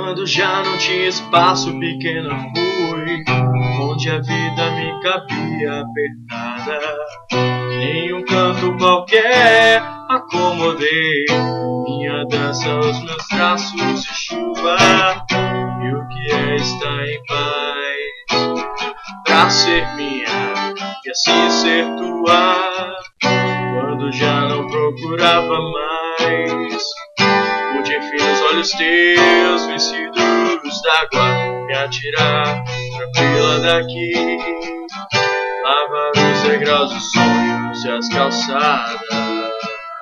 Quando já não tinha espaço, pequena fui, onde a vida me cabia apertada. Em um canto qualquer acomodei minha dança, os meus traços de chuva. E o que é estar em paz, pra ser minha e assim ser tua. Quando já não procurava mais, pude enfim nos olhos teus vestidos d'água me atirar tranquila daqui, lavar os degraus dos sonhos e as calçadas.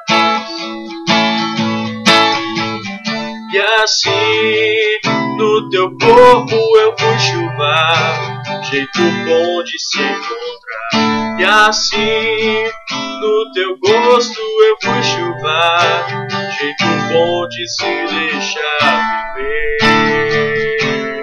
E assim no teu corpo eu fui chuva, jeito bom de se encontrar. E assim no teu gosto eu fui chuva, jeito bom de se deixar viver.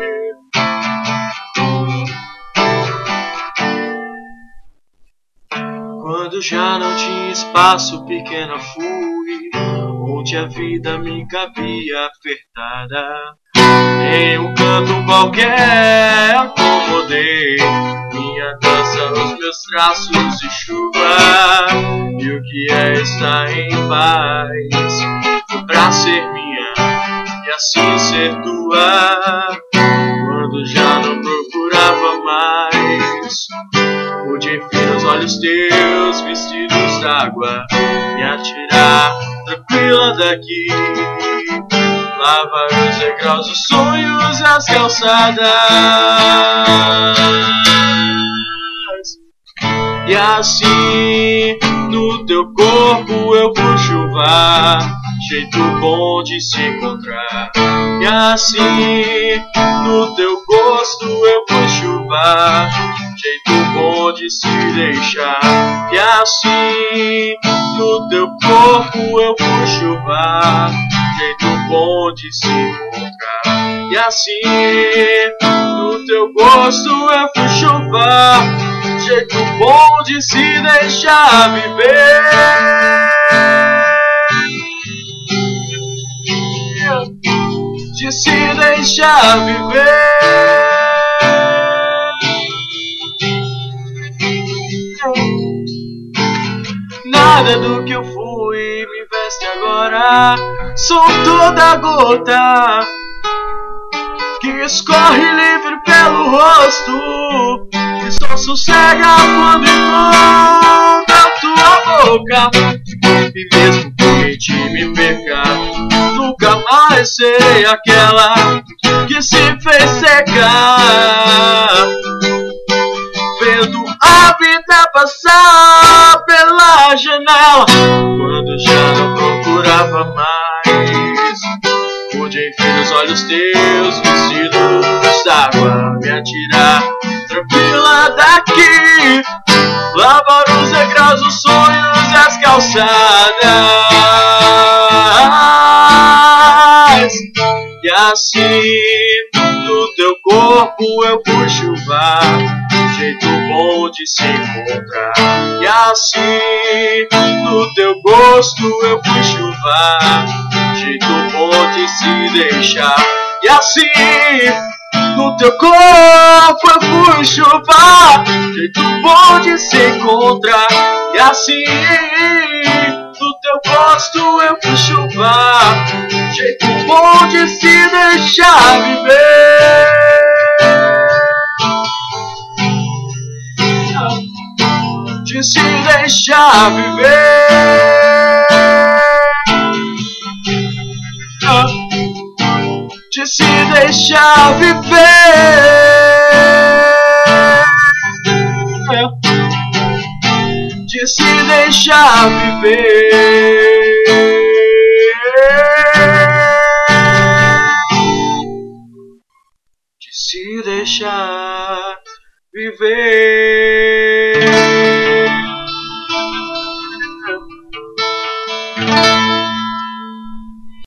Quando já não tinha espaço, pequena fui, onde a vida me cabia apertada. Em um canto qualquer acomodei minha dança, os meus traços de chuva. E o que é estar em paz, pra ser minha e assim ser tua. Quando já não procurava mais, pude enfim nos olhos teus vestidos d'água me atirar tranquila daqui, lavar os degraus dos sonhos e as calçadas. E assim no teu corpo eu fui chuva, jeito bom de se encontrar. E assim no teu gosto eu fui chuva, jeito bom de se deixar. E assim no teu corpo eu fui chuva, jeito bom de se encontrar. E assim no teu gosto eu fui chuva, jeito bom de se deixar viver. De se deixar viver. Nada do que eu fui me veste agora, sou toda gota que escorre livre pelo rosto, e só sossega quando encontra tua boca. E mesmo que te me perca, nunca mais serei aquela que se fez secar, vendo a vida passar pela janela. Quando já não procurava mais, pude enfim nos olhos teus vestidos d'água me atirar tranquila daqui, lavar os degraus dos sonhos e as calçadas. E assim no teu corpo eu fui chuva, jeito bom de se encontrar. E assim no teu gosto eu fui chuva, jeito bom de se deixar. E assim no teu corpo eu fui chuva, jeito bom de se encontrar. E assim no teu gosto eu fui chuva, jeito bom de se deixar viver. De se deixar viver. De se deixar viver. De se deixar viver. De se deixar viver.